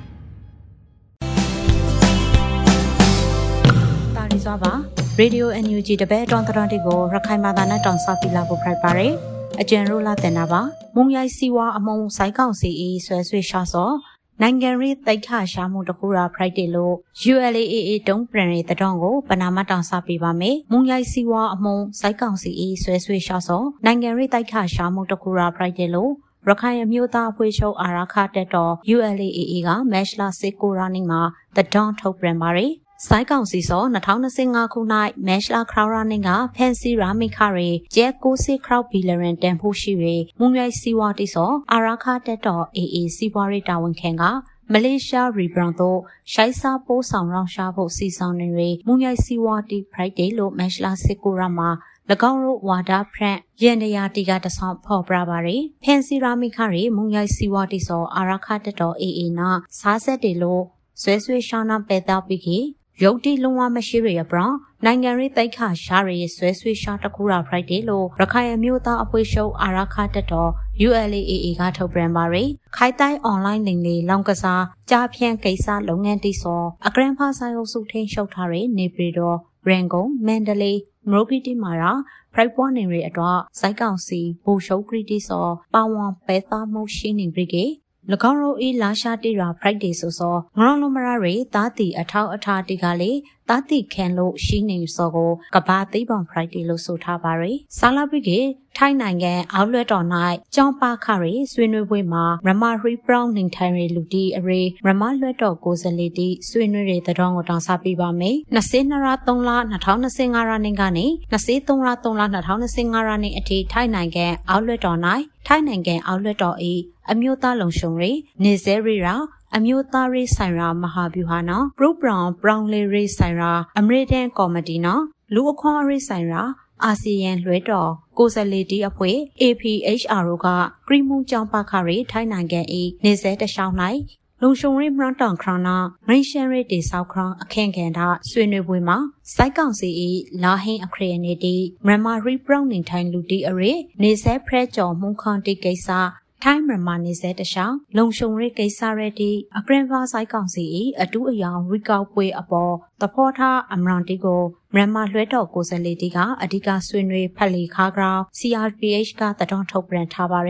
တာလီစွာပါရေဒီယို NUG တပတ်အတွင်းသတင်းတွေကိုရခိုင်ဘာသာနဲ့တောင်ဆောက်ပြလာဖို့ဖိုက်ပါတယ်အကျဉ်ရိုလာတန်နာပါမုံရိုက်စီဝါအမုံဆိုင်ကောင်စီအေးဆွဲဆွေရှာစောနိုင်ငံရေးတိုက်ခါရှာမှုတခုရာ Friday လို့ ULAA တုံးပြန်တဲ့တောင်းကိုပနာမတောင်စပေးပါမယ်။မုံရိုက်စီဝါအမုံစိုက်ကောင်စီအေးဆွဲဆွေရှာစောနိုင်ငံရေးတိုက်ခါရှာမှုတခုရာ Friday လို့ရခိုင်အမျိုးသားအဖွဲ့ချုပ်အာရခတက်တော် ULAA ကမက်ရှလာစစ်ကိုရာနေ့မှာတောင်းထုတ်ပြန်ပါတယ်။စိုက်ကောင်စီစော2025ခုနှစ်မက်ရှလာခရောရာနေ့ကဖန်စီရာမိခရီကျဲ60ခရောက်ဘီလရန်တန်ဖို့ရှိရေမုံရိုက်စီဝါတိစောအာရခတက်တော် AA စီပွားရေးတာဝန်ခံကမလေးရှားရီဘရန်တို့ရှိုင်းစာပိုးဆောင်ရောင်းရှာဖို့စီဆောင်နေတွေမုံရိုက်စီဝါတီ Friday လို့မက်ရှလာစစ်ကိုရာမှာ၎င်းတို့ဝါဒဖရန့်ရန်တရားတီကတဆောက်ဖော်ပြပါရယ်ဖန်စီရာမိခရီမုံရိုက်စီဝါတိစောအာရခတက်တော် AA နာစားဆက်တယ်လို့ဆွဲဆွဲရှောင်းနာပေတာပြီးကြီးရုပ်တိလုံးဝမရှိရပရောနိုင်ငံရေးတိုက်ခါရှားရဆွဲဆွေးရှားတခုရာ Friday လို့ရခိုင်အမျိုးသားအဖွဲ့ချုပ်အာရခတက်တော် ULAA ကထုတ်ပြန်ပါရယ်ခိုင်တိုင်း online လိမ်လေးလောင်ကစားကြားဖြန့်ကိစ္စလုပ်ငန်းတိစောအကရန်ဖာဆိုင်အုပ်စုထိန်းချုပ်ထားတဲ့နေပြည်တော်ရန်ကုန်မန္တလေးမရိုကီတီမာရာဖရိုက်ပွားနေရအတွက်စိုက်ကောင်စီဘူရှုပ်ကရီတီစောပါဝန်ပဲသားမှုရှိနေပြီကေ၎င်းတို့ဤလာရှာတီရာ Friday ဆိုစောငရောင်းလုံးမရရေတာတီအထောက်အထားတီကလေတာတီခံလို့ရှိနေစောကိုကဘာသိပ္ပံ Friday လို့ဆိုထားပါရယ်ဆာလာပိကေထိုင်းနိုင်ငံအောက်လွှတ်တော်၌ကျောင်းပါခရီဆွေးနွေးပွဲမှာရမရီဘရောင်းနေထိုင်ရလူတီအရေရမလွှတ်တော်ကိုယ်စားလှယ်တီဆွေးနွေးတဲ့တဲ့တော်ကိုတောင်းစားပေးပါမယ်22ရက်3လ2025ရက်နေ့ကနေ23ရက်3လ2025ရက်နေ့အထိထိုင်းနိုင်ငံအောက်လွှတ်တော်၌ထိုင်းနိုင်ငံအောက်လွှတ်တော်၏အမျိုးသားလုံခြုံရေးနေစဲရီရာအမျိုးသားရေးဆိုင်ရာမဟာဗျူဟာနော်ပရိုဂရမ်ဘရောင်းလေးရေးဆိုင်ရာအမေရိကန်ကော်မတီနော်လူအခွင့်အရေးဆိုင်ရာအာဆီယံလွှဲတော်ကိုယ်စားလှယ်တီအဖွဲ့ APHR တို့ကဂရီမူကျောင်းပါခရီထိုင်းနိုင်ငံ၏နေစဲတရှောင်း၌လုံခြုံရေးမရန်တန်ခရနာမင်းရှန်ရေးတေဆောက်ခရအခန့်ခံတာဆွေးနွေးပွဲမှာစိုက်ကောင်စီ၏လာဟင်းအခရီနေတီမြန်မာရီဘရောင်းနေထိုင်လူတီအရေနေစဲဖရဲကျော်မှုခန့်တီကိစ္စထိုင်းမြန်မာနေစဲတရှောင်းလုံရှုံရေးကိစ္စရတဲ့အခရန်ဖာဆိုင်ကောင်စီ၏အတူအယောင်ရီကောက်ပွဲအပေါ်သဖောထားအမရန်တီကိုမြန်မာလွှဲတော်ကိုယ်စားလှယ်တီကအဓိကဆွေးနွေးဖက်လီခါဂရောင် CRPH ကတတော်ထုတ်ပြန်ထားပါရယ်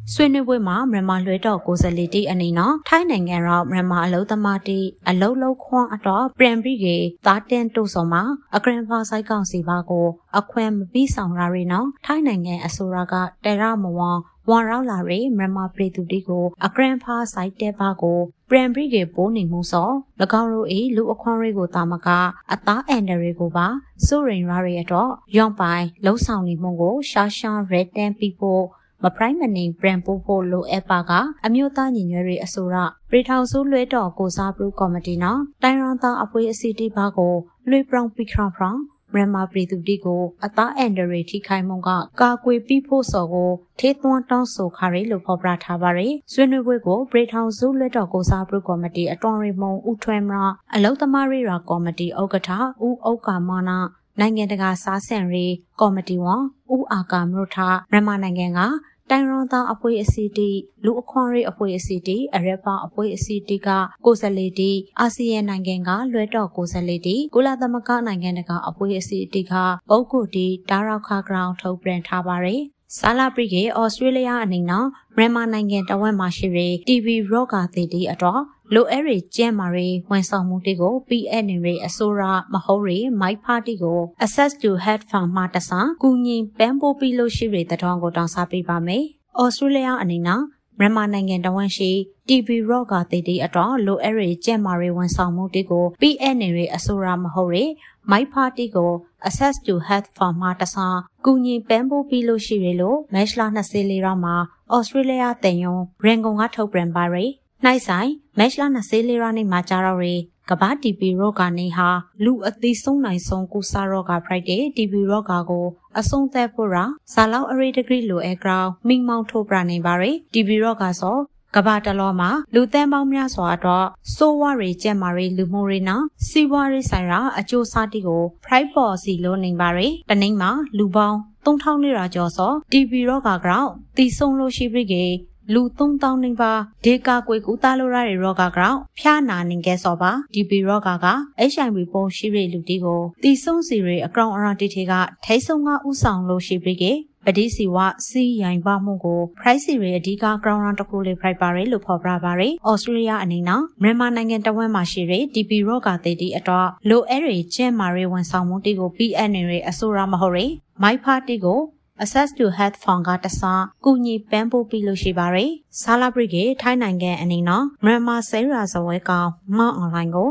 ဆွေးနွေးပွဲမှာမြန်မာလွှဲတော်ကိုယ်စားလှယ်တီအနေနဲ့ထိုင်းနိုင်ငံရောက်မြန်မာအလုပ်သမားတီအလုပ်လုပ်ခွင့်အတွက်ပြန်ပြီးကတာတင်တိုးစော်မှာအကရင်ဖာဆိုင်ကောင်စီဘာကိုအခွင့်မပြီးဆောင်ရရနော်ထိုင်းနိုင်ငံအစိုးရကတဲရမဝဝန်ရောက်လာတဲ့မြန်မာပြည်သူတွေကိုအကရင်ဖာဆိုင်တဲဘာကိုပြန်ပြီးကပိုးနေမှုစော၎င်းတို့၏လူအခွင့်အရေးကိုတာမကအသားအန်ဒရီကိုပါစိုးရိမ်ရတဲ့အတွက်ရောင်းပိုင်လှုံ့ဆော်နေမှုကိုရှာရှာရဲတန်ပြီးဖို့မပရိုင်မနေဘရန်ပို့ဖို့လိုအပ်ပါကအမျိုးသားညီညွတ်ရေးအစိုးရပြည်ထောင်စုလွှဲတော်ကိုစားပြုကော်မတီနော်တိုင်းရန်သားအဖွဲ့အစည်းတီဘာကိုလွှဲပြောင်းပြီးခရဖရန်မြန်မာပြည်သူတီကိုအသားအန်ဒရီထိခိုက်မှုကကာကွယ်ပြီးဖို့စော်ကိုထေးသွန်းတောင်းဆိုခရဲလို့ဖော်ပြထားပါရယ်ဆွေးနွေးပွဲကိုပြည်ထောင်စုလွှဲတော်ကိုစားပြုကော်မတီအတွင်းရေးမှူးဦးထွန်းမရအလုံသမားရေးရာကော်မတီဥက္ကဋ္ဌဦးဩကာမနာနိုင်ငံတကာစားဆန်ရေးကော်မတီဝန်ဦးအာကာမြို့ထားမြန်မာနိုင်ငံကတိုင်းရန်သားအဖွဲ့အစည်းတီလူအခွင့်အရေးအဖွဲ့အစည်းတီအရက်ပါအဖွဲ့အစည်းတီကကိုယ်စားလှယ်တီအာဆီယံနိုင်ငံကလွှဲတော်ကိုယ်စားလှယ်တီကုလသမဂ္ဂနိုင်ငံတကာအဖွဲ့အစည်းတီကပုဂ္ဂိုလ်တီဒါရောက်ခါဂရောင်းထုတ်ပြန်ထားပါရယ်ဆာလာပရီကဩစတြေးလျအနေနဲ့မြန်မာနိုင်ငံတဝက်မှာရှိတဲ့ TV ရော့ကာတီတီအတော့လိုအဲရီကျဲမာရီဝန်ဆောင်မှုတွေကို PNR အစိုးရမဟုတ်ရီမိုက်ပါတီကို Access to Health Fund မှာတဆန်ကူညီပန်းပိုးပြီးလို့ရှိတဲ့တောင်းကိုတောင်းစားပေးပါမယ်။ဩစတြေးလျအနေနဲ့မြန်မာနိုင်ငံတဝက်ရှိ TV ရော့ကာတီတီအတော့လိုအဲရီကျဲမာရီဝန်ဆောင်မှုတွေကို PNR အစိုးရမဟုတ်ရီမိုက်ပါတီကို Access to Health Fund မှာတဆန်ကူညီပန်းပိုးပြီးလို့ရှိရလို့မက်လ24ရက်မှာဩစတြေးလျတန်ယုံရန်ကုန်ကထုတ်ပြန်ပါရယ်နိုင်ဆိုင်မက်လ24ရက်နေ့မှာကြာတော့ရကဘာ TV ရော့ကနေဟာလူအသေးဆုံးနိုင်ဆုံးကိုစားရော့က Friday TV ရော့ကကိုအဆုံးသက်ဖို့ရာဇာလောက်အရေးတဂရီလိုအဲဂရောင်းမိမောင်းထုတ်ပြနေပါရယ် TV ရော့ကဆိုကဘာတလောမှာလူသန်းပေါင်းများစွာတော့စိုးဝါရီကျက်မာရီလူမှုရေးနော်စီဝါရီဆိုင်ရာအကျိုးစားတီကို Pride Policy လို့နေပါရယ်တနေ့မှာလူပေါင်း3400ကျော်စော TV ရော့ကကြောင့်တီဆုံးလို့ရှိပြီကေလူ3000နီးပါးဒေကာကွေကူတာလိုရတဲ့ရောဂါကြောင့်ဖျားနာနေခဲ့စောပါ DB ရောဂါက HIV ပိုးရှိတဲ့လူတီကိုတီဆုံးစီတွေအကောင်အရာတီတွေကထိဆုံးကဥဆောင်လို့ရှိပြီးကပတိစီဝစီရိုင်ပါမှုကို price တွေအဓိက ground round တစ်ခုလေး price ပါရလို့ဖော်ပြပါရယ်ဩစတြေးလျအနေနဲ့မြန်မာနိုင်ငံတဝက်မှာရှိတဲ့ DB ရောဂါတီတီအတော့လိုအဲရီကျဲမာရီဝန်ဆောင်မှုတီကို PNR အစိုးရမဟုတ်ရယ်မိုက်ပါတီကိုAccess to Health Fund ကတစားကူညီပန်းပိုးပြီးလို့ရှိပါရယ်ဆာလာပရီကထိုင်းနိုင်ငံအနေနဲ့မြန်မာဆဲရာဇဝဲကောင်မောင်းအွန်လိုင်းကို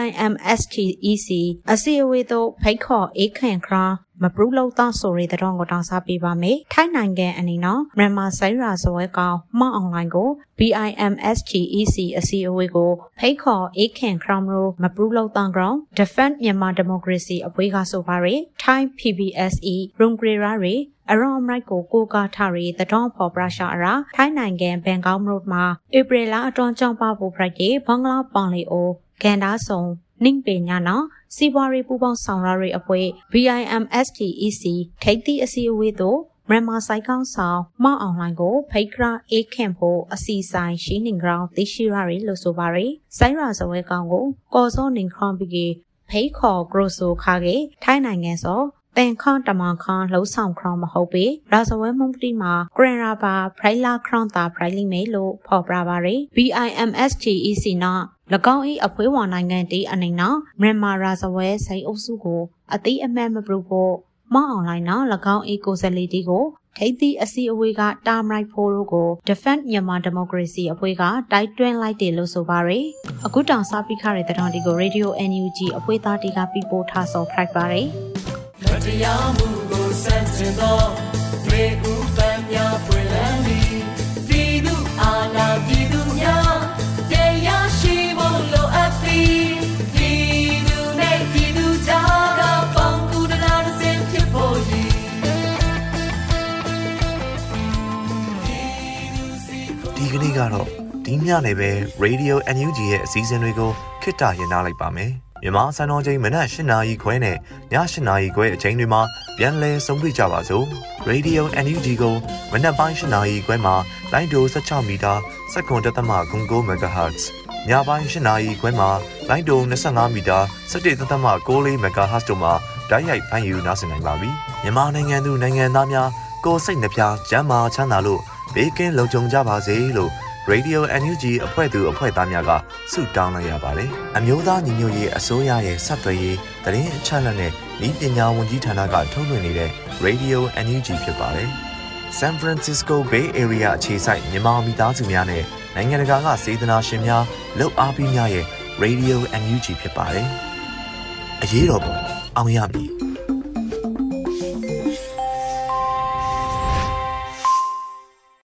BIMSTEC အစီအဝေးတို့ဖိတ်ခေါ်အေးခံခရာမပရူလောက်တော့ဆိုရတဲ့တော့ကိုတောင်းစားပေးပါမယ်ထိုင်းနိုင်ငံအနေနဲ့မြန်မာဆဲရာဇဝဲကောင်မောင်းအွန်လိုင်းကို BIMSTEC အစီအဝေးကိုဖိတ်ခေါ်အေးခံခရာမလို့မပရူလောက်တော့ကောင် Defend Myanmar Democracy အပွဲကဆိုပါရယ် Thai PBSE ရုံဂရေရာရီအရောမိုက်ကိုကာထားရီတတော်ဖော်ပရရှာအရာထိုင်းနိုင်ငံဘန်ကောက်မြို့မှာဧပြီလအတွင်းကြောင်းပါဖို့ဖရိုက်ကေဘင်္ဂလားပန်လီအိုကန်ဒါဆုံနင်းပညာနော်စီပွားရေးပူပေါင်းဆောင်ရရေးအဖွဲ့ BIMSTEC ထိပ်သီးအစည်းအဝေးသို့မြန်မာဆိုင်ကောင်းဆောင်မောက်အွန်လိုင်းကိုဖိတ်ခရာအေးခင်ဖို့အစီဆိုင်ရှိနေကြောင်းသိရှိရရလို့ဆိုပါရယ်ဆိုင်ရာဇဝဲကောင်ကိုကော်စောနေခရမ်ပီကေဖိတ်ခေါ်ဂရိုဆိုခါကေထိုင်းနိုင်ငံစောတန်ခန့်တမန်ခန့်လှုပ်ဆောင်ခရမဟုတ်ပေရာဇဝဲမုံတီမှာဂရန်ရာပါဖရိုင်လာခရန့်တာဖရိုင်လီမဲလို့ဖော်ပြပါရယ် BIMSTEC နော်၎င်း၏အဖွဲဝါနိုင်ငံတီအနေနဲ့မြန်မာရာဇဝဲစိတ်အုပ်စုကိုအတိအမှန်မပြုဖို့မောင်းအွန်လိုင်းနော်၎င်း၏ကိုယ်စားလှယ်တီကိုထိပ်သီးအစည်းအဝေးကတာမိုက်ဖိုးတို့ကို Defend Myanmar Democracy အဖွဲ့ကတိုက်တွန်းလိုက်တယ်လို့ဆိုပါရယ်အခုတောင်စားပြီးခရတဲ့တောင်တီကို Radio NUG အဖွဲ့သားတီကပြပို့ထားဆော်ဖိုက်ပါရယ်တရားမှုကိုစန့်ကျင်သောရေဥပံများပွင့်လန်းသည်ပြည်သူအာဏာပြည်သူများတရားရှိဖို့လိုအပ်သည်ပြည်သူနဲ့ပြည်သူကြားကပေါင်းကူတနာစင်ဖြစ်ဖို့ရည်ဒီကနေ့ကတော့ဒီညနေပဲ Radio NUG ရဲ့အစည်းအဝေးကိုခਿੱတရရလိုက်ပါမယ်မြန်မာစံတော်ချိန်မနက်၈နာရီခွဲနဲ့ည၈နာရီခွဲအချိန်တွေမှာပြန်လည်ဆုံးဖြတ်ကြပါစို့ Radio NUG ကိုမနက်ပိုင်း၈နာရီခွဲမှာလိုင်းဒို16မီတာ7.9 MHz ညပိုင်း၈နာရီခွဲမှာလိုင်းဒို25မီတာ17.6 MHz တို့မှာဓာတ်ရိုက်ဖမ်းယူနားဆင်နိုင်ပါပြီမြန်မာနိုင်ငံသူနိုင်ငံသားများကိုယ်စိတ်နှပြကျန်းမာချမ်းသာလို့ဘေးကင်းလုံခြုံကြပါစေလို့ Radio NUG အဖွဲ့သူအဖွဲ့သားများကဆုတောင်းလိုက်ရပါတယ်။အမျိုးသားညီညွတ်ရေးအစိုးရရဲ့ဆက်သွယ်ရေးသတင်းအချက်အလက်နဲ့ဤပညာဝန်ကြီးဌာနကထုတ်လွှင့်နေတဲ့ Radio NUG ဖြစ်ပါတယ်။ San Francisco Bay Area အခြေစိုက်မြန်မာမိသားစုများနဲ့နိုင်ငံတကာကစေတနာရှင်များလှုပ်အားပေးများရဲ့ Radio NUG ဖြစ်ပါတယ်။အရေးတော်ပုံအောင်ရမည်